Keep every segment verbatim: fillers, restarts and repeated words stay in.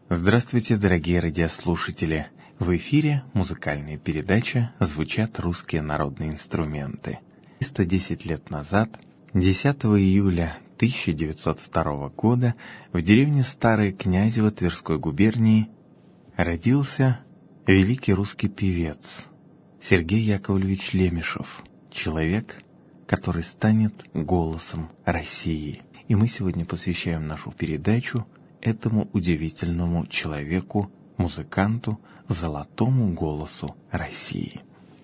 Здравствуйте, дорогие радиослушатели! В эфире музыкальная передача «Звучат русские народные инструменты». сто десять лет назад, десятого июля тысяча девятьсот второго года, в деревне Старое Князево Тверской губернии родился великий русский певец Сергей Яковлевич Лемешев, человек, который станет голосом России. И мы сегодня посвящаем нашу передачу этому удивительному человеку, музыканту, золотому голосу России.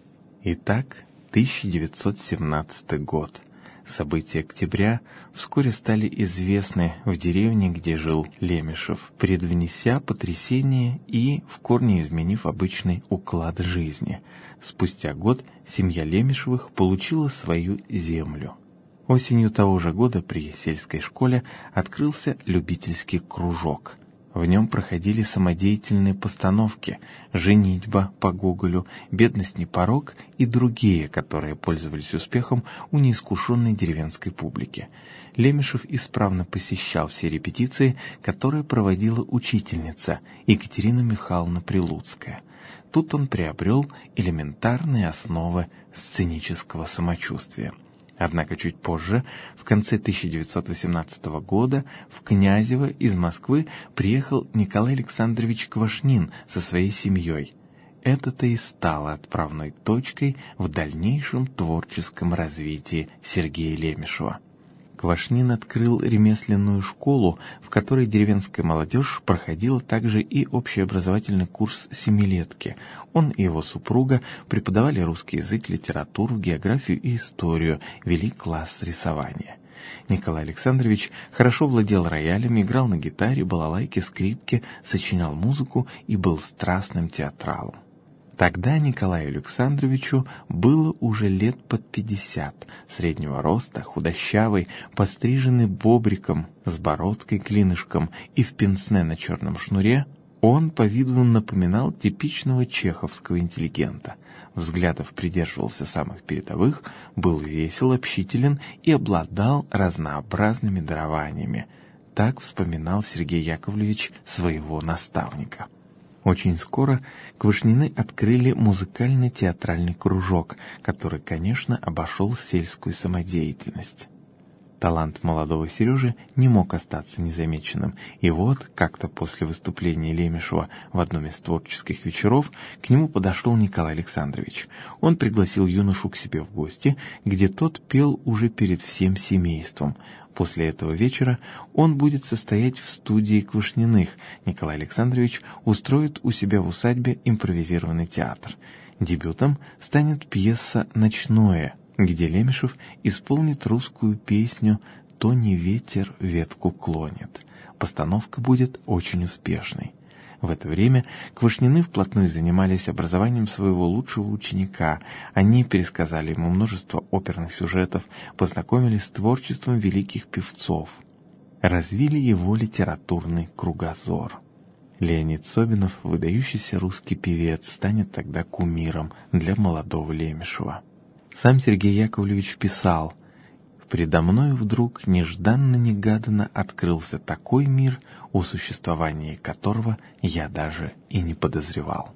Итак, тысяча девятьсот семнадцатый год. События октября вскоре стали известны в деревне, где жил Лемешев, предвнеся потрясение и в корне изменив обычный уклад жизни. Спустя год семья Лемешевых получила свою землю. Осенью того же года при сельской школе открылся любительский кружок. В нем проходили самодеятельные постановки «Женитьба» по Гоголю, «Бедность не порок» и другие, которые пользовались успехом у неискушенной деревенской публики. Лемешев исправно посещал все репетиции, которые проводила учительница Екатерина Михайловна Прилуцкая. Тут он приобрел элементарные основы сценического самочувствия. Однако чуть позже, в конце тысяча девятьсот восемнадцатого года, в Князево из Москвы приехал Николай Александрович Квашнин со своей семьей. Это-то и стало отправной точкой в дальнейшем творческом развитии Сергея Лемешева. Квашнин открыл ремесленную школу, в которой деревенская молодежь проходила также и общеобразовательный курс семилетки. Он и его супруга преподавали русский язык, литературу, географию и историю, вели класс рисования. Николай Александрович хорошо владел роялем, играл на гитаре, балалайке, скрипке, сочинял музыку и был страстным театралом. Тогда Николаю Александровичу было уже лет под пятьдесят, среднего роста, худощавый, постриженный бобриком, с бородкой-клинышком и в пенсне на черном шнуре, он по виду напоминал типичного чеховского интеллигента. Взглядов придерживался самых передовых, был весел, общителен и обладал разнообразными дарованиями. Так вспоминал Сергей Яковлевич своего наставника. Очень скоро Квашнины открыли музыкально-театральный кружок, который, конечно, обошел сельскую самодеятельность. Талант молодого Сережи не мог остаться незамеченным, и вот как-то после выступления Лемешева в одном из творческих вечеров к нему подошел Николай Александрович. Он пригласил юношу к себе в гости, где тот пел уже перед всем семейством. После этого вечера он будет состоять в студии Квашниных. Николай Александрович устроит у себя в усадьбе импровизированный театр. Дебютом станет пьеса «Ночное», где Лемешев исполнит русскую песню «То не ветер ветку клонит». Постановка будет очень успешной. В это время Квашнины вплотную занимались образованием своего лучшего ученика. Они пересказали ему множество оперных сюжетов, познакомились с творчеством великих певцов, развили его литературный кругозор. Леонид Собинов, выдающийся русский певец, станет тогда кумиром для молодого Лемешева. Сам Сергей Яковлевич писал: «Предо мною вдруг нежданно-негаданно открылся такой мир, о существовании которого я даже и не подозревал».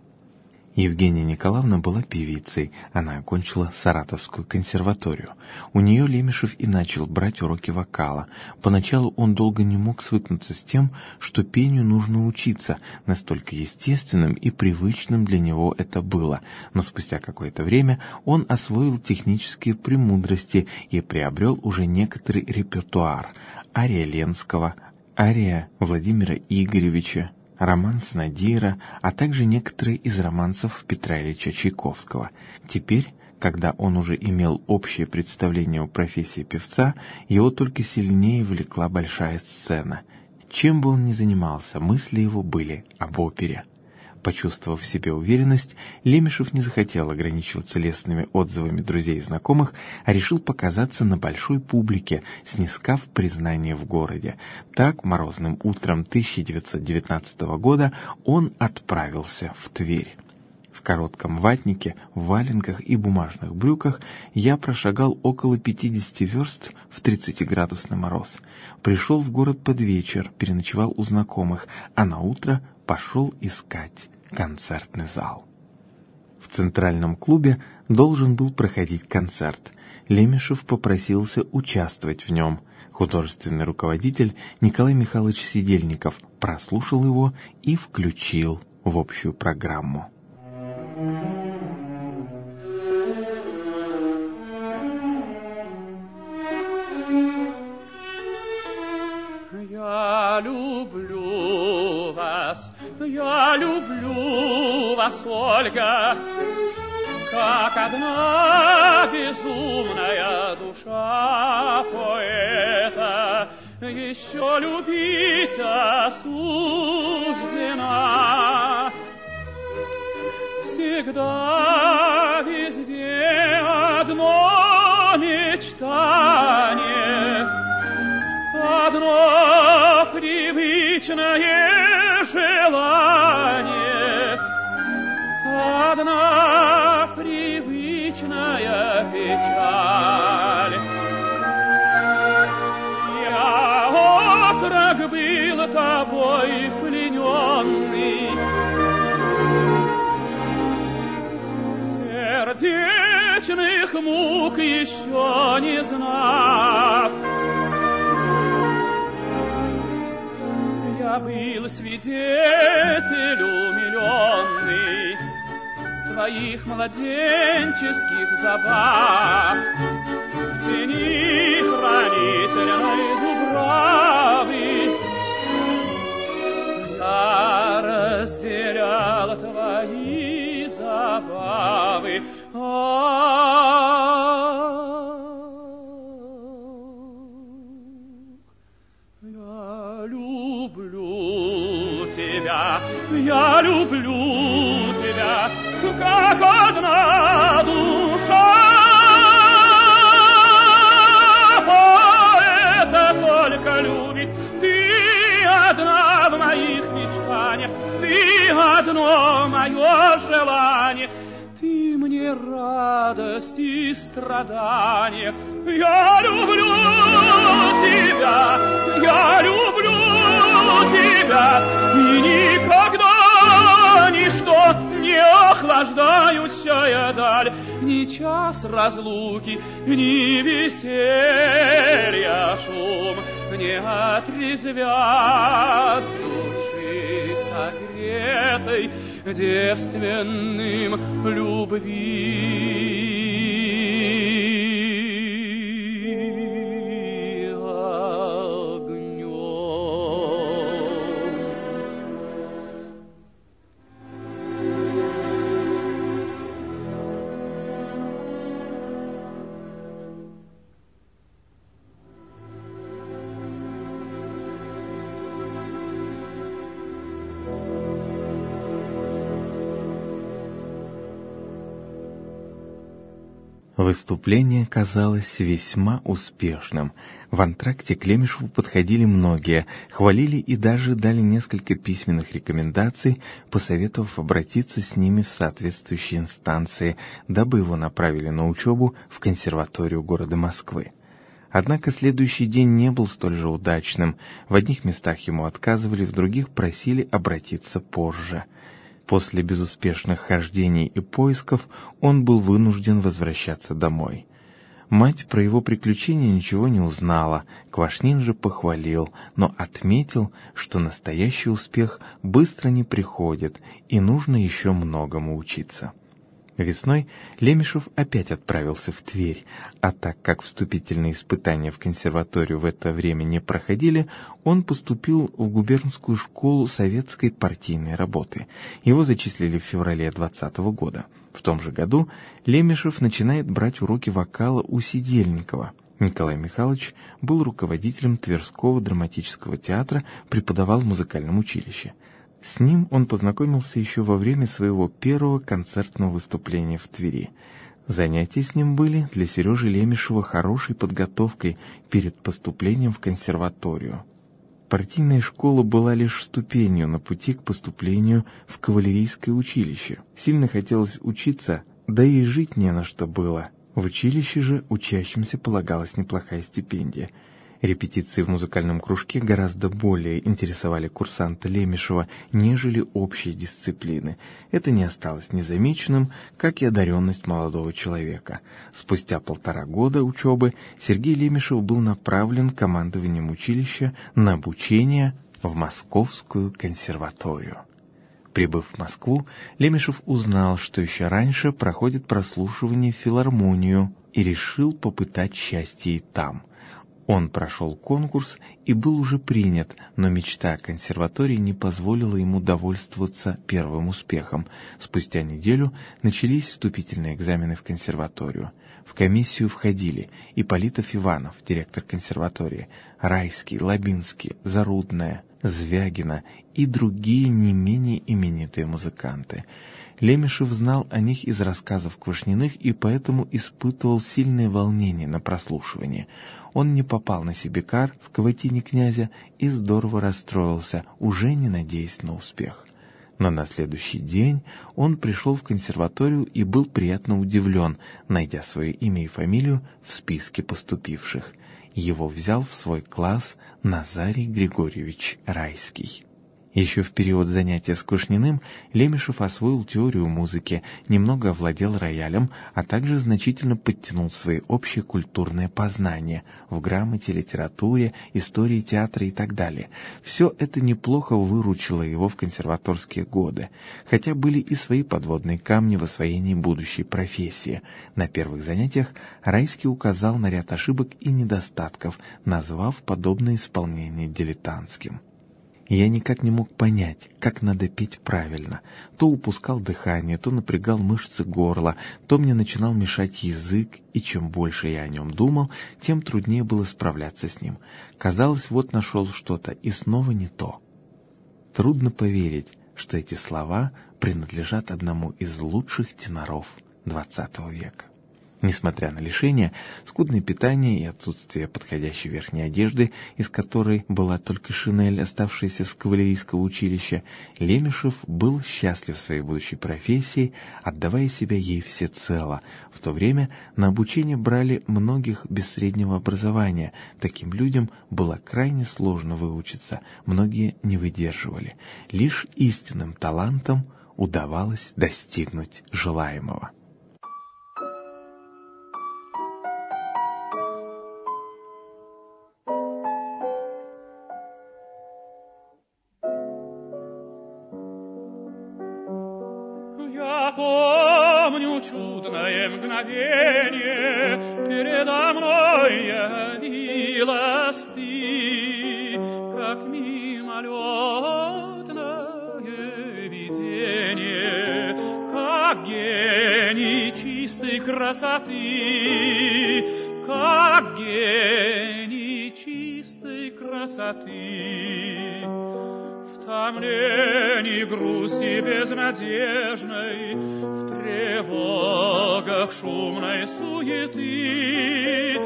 Евгения Николаевна была певицей, она окончила Саратовскую консерваторию. У нее Лемешев и начал брать уроки вокала. Поначалу он долго не мог свыкнуться с тем, что пению нужно учиться, настолько естественным и привычным для него это было. Но спустя какое-то время он освоил технические премудрости и приобрел уже некоторый репертуар: ария Ленского, ария Владимира Игоревича, романс Надира, а также некоторые из романсов Петра Ильича Чайковского. Теперь, когда он уже имел общее представление о профессии певца, его только сильнее влекла большая сцена. Чем бы он ни занимался, мысли его были об опере. Почувствовав в себе уверенность, Лемешев не захотел ограничиваться лестными отзывами друзей и знакомых, а решил показаться на большой публике, снискав признание в городе. Так, морозным утром тысяча девятьсот девятнадцатого года он отправился в Тверь. В коротком ватнике, в валенках и бумажных брюках я прошагал около пятидесяти верст в тридцатиградусный мороз. Пришел в город под вечер, переночевал у знакомых, а наутро пошел искать концертный зал. В центральном клубе должен был проходить концерт. Лемешев попросился участвовать в нем. Художественный руководитель Николай Михайлович Сидельников прослушал его и включил в общую программу. Я люблю вас, я люблю вас, Ольга, как одна безумная душа поэта еще любить осуждена. Всегда везде одно мечтание, одно привычное желание, одна привычная печаль. Я отрок был тобой плененный, сердечных мук еще не знав. Я был свидетель умиленный твоих младенческих забав. В тени хранительной дубравы я разделял твои забавы. Я люблю тебя, я люблю тебя, как одна душа поэта только любит. Ты одна в моих мечтаниях, ты одно мое желание, ты мне радость и страдание. Я люблю тебя, я люблю тебя, и никогда ничто не охлаждающая даль, ни час разлуки, ни веселья шум не отрезвят души согретой девственным любви. Выступление казалось весьма успешным. В антракте к Лемешеву подходили многие, хвалили и даже дали несколько письменных рекомендаций, посоветовав обратиться с ними в соответствующие инстанции, дабы его направили на учебу в консерваторию города Москвы. Однако следующий день не был столь же удачным. В одних местах ему отказывали, в других просили обратиться позже. После безуспешных хождений и поисков он был вынужден возвращаться домой. Мать про его приключения ничего не узнала, Квашнин же похвалил, но отметил, что настоящий успех быстро не приходит и нужно еще многому учиться. Весной Лемешев опять отправился в Тверь, а так как вступительные испытания в консерваторию в это время не проходили, он поступил в губернскую школу советской партийной работы. Его зачислили в феврале двадцатого года. В том же году Лемешев начинает брать уроки вокала у Сидельникова. Николай Михайлович был руководителем Тверского драматического театра, преподавал в музыкальном училище. С ним он познакомился еще во время своего первого концертного выступления в Твери. Занятия с ним были для Сережи Лемешева хорошей подготовкой перед поступлением в консерваторию. Партийная школа была лишь ступенью на пути к поступлению в кавалерийское училище. Сильно хотелось учиться, да и жить не на что было. В училище же учащимся полагалась неплохая стипендия. Репетиции в музыкальном кружке гораздо более интересовали курсанта Лемешева, нежели общие дисциплины. Это не осталось незамеченным, как и одаренность молодого человека. Спустя полтора года учебы Сергей Лемешев был направлен командованием училища на обучение в Московскую консерваторию. Прибыв в Москву, Лемешев узнал, что еще раньше проходит прослушивание в филармонию, и решил попытать счастье и там. Он прошел конкурс и был уже принят, но мечта о консерватории не позволила ему довольствоваться первым успехом. Спустя неделю начались вступительные экзамены в консерваторию. В комиссию входили Ипполитов Иванов, директор консерватории, Райский, Лабинский, Зарудная, Звягина и другие не менее именитые музыканты. Лемешев знал о них из рассказов Квашниных и поэтому испытывал сильное волнение на прослушивании. Он не попал на Сибикар в каватине князя и здорово расстроился, уже не надеясь на успех. Но на следующий день он пришел в консерваторию и был приятно удивлен, найдя свое имя и фамилию в списке поступивших. Его взял в свой класс Назарий Григорьевич Райский. Еще в период занятия с Квашниным Лемешев освоил теорию музыки, немного овладел роялем, а также значительно подтянул свои общие культурные познания в грамоте, литературе, истории театра и так далее. Все это неплохо выручило его в консерваторские годы, хотя были и свои подводные камни в освоении будущей профессии. На первых занятиях Райский указал на ряд ошибок и недостатков, назвав подобное исполнение дилетантским. Я никак не мог понять, как надо петь правильно. То упускал дыхание, то напрягал мышцы горла, то мне начинал мешать язык, и чем больше я о нем думал, тем труднее было справляться с ним. Казалось, вот нашел что-то, и снова не то. Трудно поверить, что эти слова принадлежат одному из лучших теноров двадцатого века. Несмотря на лишения, скудное питание и отсутствие подходящей верхней одежды, из которой была только шинель, оставшаяся с кавалерийского училища, Лемешев был счастлив в своей будущей профессии, отдавая себя ей всецело. В то время на обучение брали многих без среднего образования. Таким людям было крайне сложно выучиться, многие не выдерживали. Лишь истинным талантом удавалось достигнуть желаемого. Помню чудное мгновение, передо мной явилась ты, как мимолетное видение, как гений чистой красоты, как гений чистой красоты. В томлении грусти безнадежной, в тревогах шумной суеты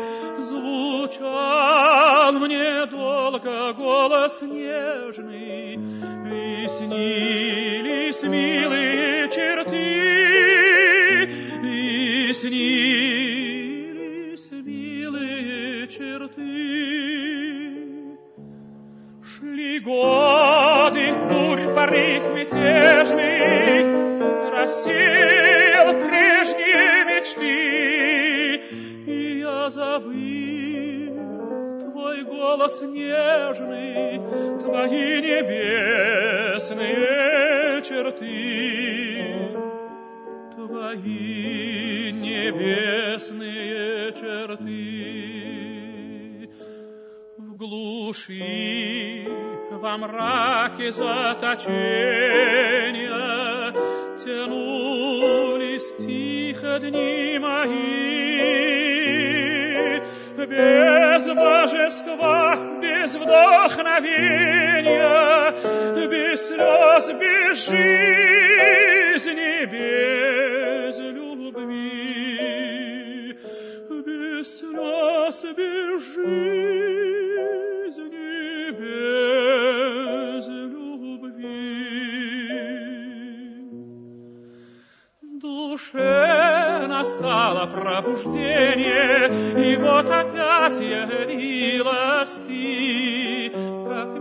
звучал мне долго голос нежный, и снились милые черты, и снились милые черты. Шли годы, бурь, порыв мятежный рассеял прежние мечты, и я забыл твой голос нежный, твои небесные черты, твои небесные черты. В глуши, во мраке заточения тянулись тихо дни мои, без божества, без вдохновения, без слез, без жизни, без любви, без слез, без жизни, без настало пробуждение, и вот опять явилась ты, как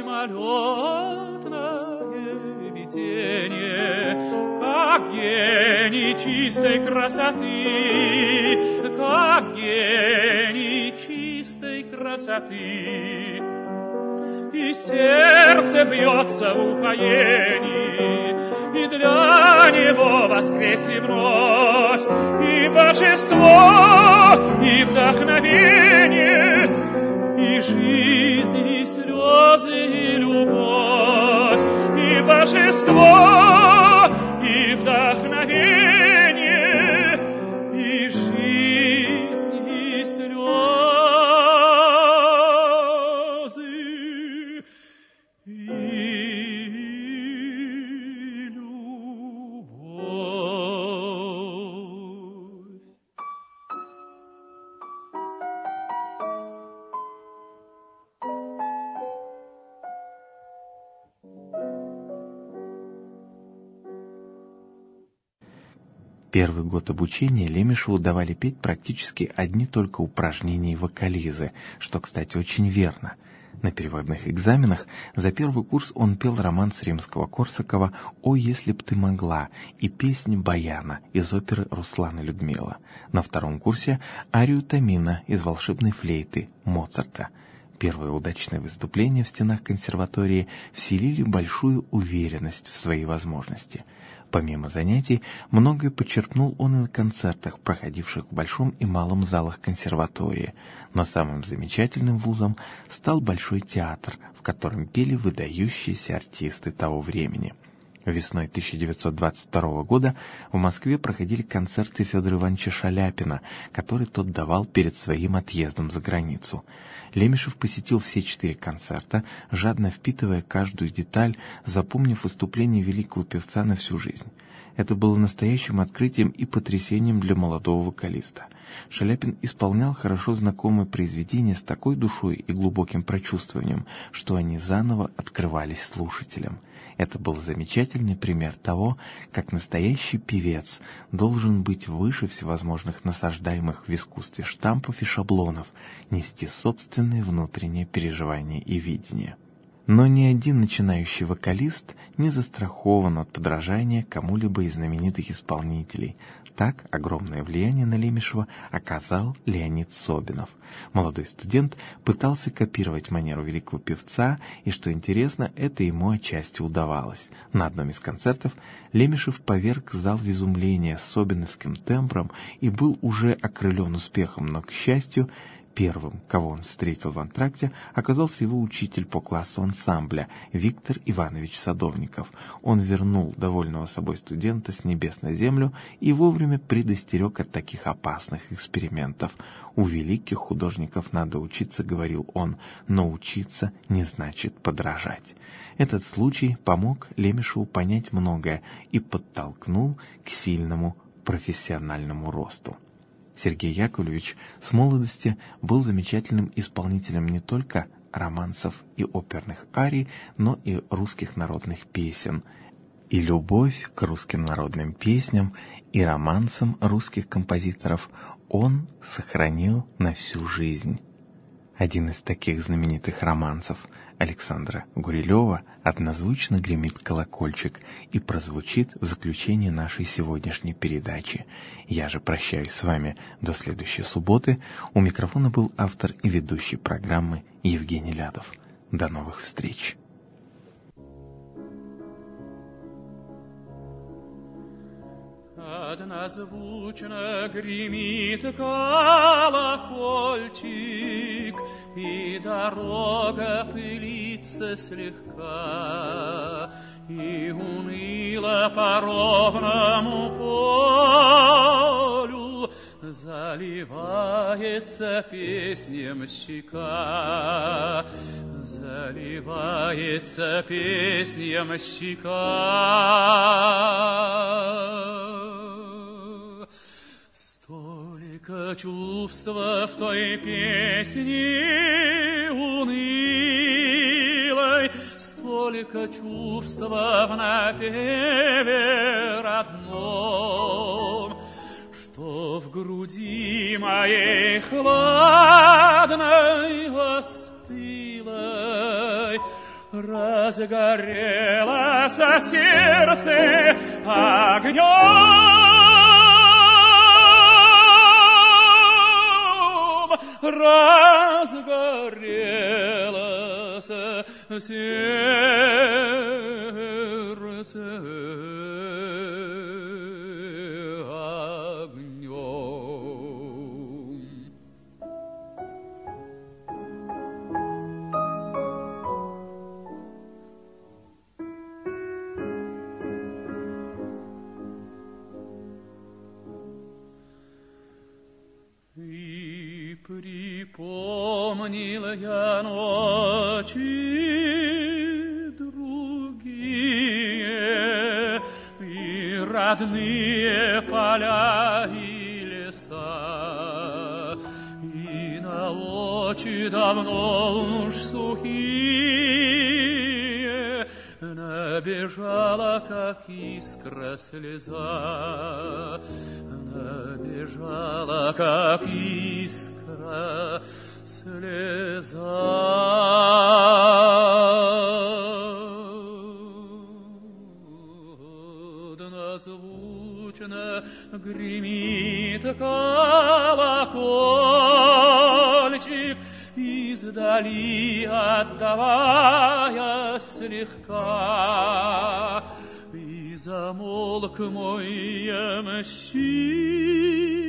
мимолетное видение, как гений чистой красоты, как гений чистой красоты. И сердце бьется в упоении, и для него воскресли вновь и божество, и вдохновение, и жизнь, и слезы, и любовь, и божество, и вдохновение, и жизнь, и слезы. Первый год обучения Лемешеву давали петь практически одни только упражнения и вокализы, что, кстати, очень верно. На переводных экзаменах за первый курс он пел романс Римского-Корсакова «О, если б ты могла» и песнь Баяна из оперы «Руслан и Людмила». На втором курсе арию Тамина из «Волшебной флейты» Моцарта. Первые удачные выступления в стенах консерватории вселили большую уверенность в свои возможности. Помимо занятий, многое почерпнул он и на концертах, проходивших в Большом и Малом залах консерватории. Но самым замечательным вузом стал Большой театр, в котором пели выдающиеся артисты того времени. Весной тысяча девятьсот двадцать второго года в Москве проходили концерты Федора Ивановича Шаляпина, который тот давал перед своим отъездом за границу. Лемешев посетил все четыре концерта, жадно впитывая каждую деталь, запомнив выступление великого певца на всю жизнь. Это было настоящим открытием и потрясением для молодого вокалиста. Шаляпин исполнял хорошо знакомые произведения с такой душой и глубоким прочувствованием, что они заново открывались слушателям. Это был замечательный пример того, как настоящий певец должен быть выше всевозможных насаждаемых в искусстве штампов и шаблонов, нести собственные внутренние переживания и видения. Но ни один начинающий вокалист не застрахован от подражания кому-либо из знаменитых исполнителей. Так огромное влияние на Лемешева оказал Леонид Собинов. Молодой студент пытался копировать манеру великого певца, и, что интересно, это ему отчасти удавалось. На одном из концертов Лемешев поверг зал в изумление собиновским тембром и был уже окрылен успехом, но, к счастью, первым, кого он встретил в антракте, оказался его учитель по классу ансамбля Виктор Иванович Садовников. Он вернул довольного собой студента с небес на землю и вовремя предостерег от таких опасных экспериментов. «У великих художников надо учиться», — говорил он, — «но учиться не значит подражать». Этот случай помог Лемешеву понять многое и подтолкнул к сильному профессиональному росту. Сергей Яковлевич с молодости был замечательным исполнителем не только романсов и оперных арий, но и русских народных песен. И любовь к русским народным песням и романсам русских композиторов он сохранил на всю жизнь. Один из таких знаменитых романсов Александра Гурилева однозвучно гремит колокольчик и прозвучит в заключении нашей сегодняшней передачи. Я же прощаюсь с вами до следующей субботы. У микрофона был автор и ведущий программы Евгений Лядов. До новых встреч! Однозвучно гремит колокольчик, и дорога пылится слегка, и уныло по ровному полю заливается песнем щека, заливается песнем щека. Столько чувства в той песне унылой, столько чувства в напеве родном, что в груди моей хладной, остылой разгорелось сердце огнем, разгорелось сердце огнем. И припомнил я ночи другие, и родные поля и леса, и на очи давно уж сухие набежала, как искра, слеза, набежала, как искра, слеза. Однозвучно гремит колокольчик, издали отдавая слегка, и замолк мой ямщик.